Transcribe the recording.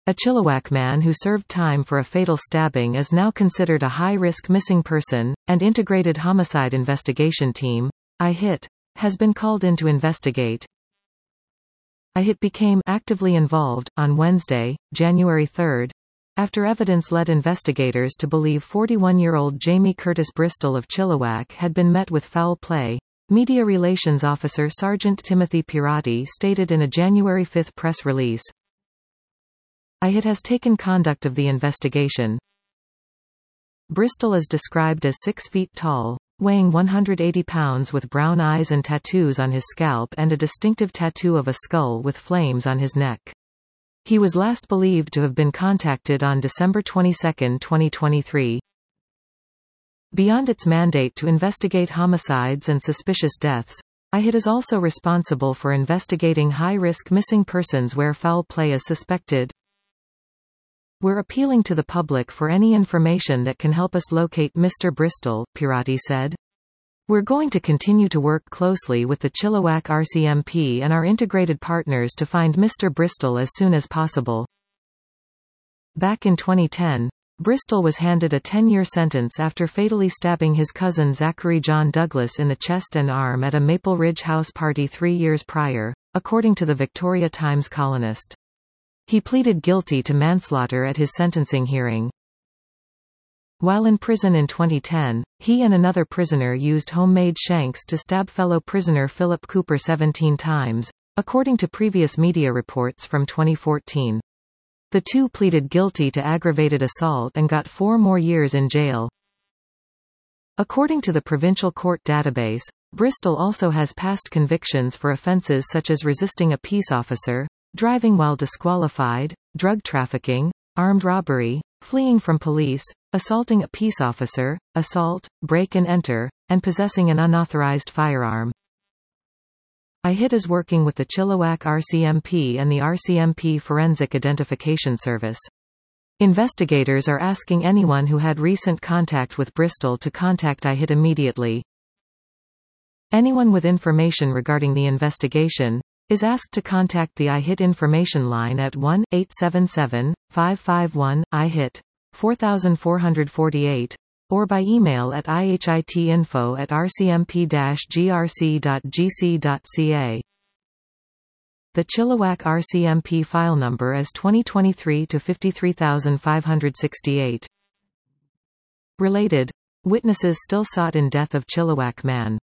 A Chilliwack man who served time for a fatal stabbing is now considered a high-risk missing person. An Integrated Homicide Investigation Team, IHIT, has been called in to investigate. IHIT became actively involved on Wednesday, January 3, after evidence led investigators to believe 41-year-old Jamie Curtis Bristol of Chilliwack had been met with foul play. Media Relations Officer Sergeant Timothy Pirati stated in a January 5 press release. IHIT has taken conduct of the investigation. Bristol is described as 6 feet tall, weighing 180 pounds with brown eyes and tattoos on his scalp and a distinctive tattoo of a skull with flames on his neck. He was last believed to have been contacted on December 22, 2023. Beyond its mandate to investigate homicides and suspicious deaths, IHIT is also responsible for investigating high-risk missing persons where foul play is suspected. We're appealing to the public for any information that can help us locate Mr. Bristol, Pirati said. We're going to continue to work closely with the Chilliwack RCMP and our integrated partners to find Mr. Bristol as soon as possible. Back in 2010, Bristol was handed a 10-year sentence after fatally stabbing his cousin Zachary John Douglas in the chest and arm at a Maple Ridge house party 3 years prior, according to the Victoria Times Colonist. He pleaded guilty to manslaughter at his sentencing hearing. While in prison in 2010, he and another prisoner used homemade shanks to stab fellow prisoner Philip Cooper 17 times, according to previous media reports from 2014. The two pleaded guilty to aggravated assault and got 4 more years in jail. According to the provincial court database, Bristol also has past convictions for offences such as resisting a peace officer, driving while disqualified, drug trafficking, armed robbery, fleeing from police, assaulting a peace officer, assault, break and enter, and possessing an unauthorized firearm. IHIT is working with the Chilliwack RCMP and the RCMP Forensic Identification Service. Investigators are asking anyone who had recent contact with Bristol to contact IHIT immediately. Anyone with information regarding the investigation is asked to contact the IHIT information line at 1-877-551-IHIT, 4448, or by email at ihitinfo@rcmp-grc.gc.ca. The Chilliwack RCMP file number is 2023-53568. Related, witnesses still sought in death of Chilliwack man.